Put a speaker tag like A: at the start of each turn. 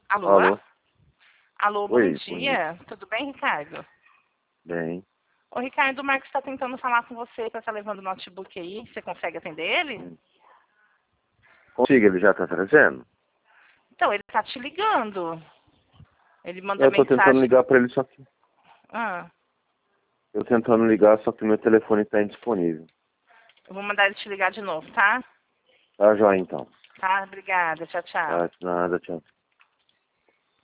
A: Alô?
B: Alô?
A: Alô, bom
B: Oi,
A: dia. Tudo bem, Ricardo?
B: bem.
A: Ô, Ricardo, o Marcos está tentando falar com você para estar levando o notebook aí. Você consegue atender ele?
B: Consigo, ele já tá trazendo?
A: Então, ele tá te ligando. Ele mandou
B: Eu tô tentando
A: mensagem.
B: ligar pra ele, só que...
A: Ah,
B: Eu tentando ligar, só que meu telefone tá indisponível.
A: eu vou mandar ele te ligar de novo, tá?
B: Tá, joia, então.
A: Tá, obrigada. Tchau, tchau.
B: Tá, de nada, tchau.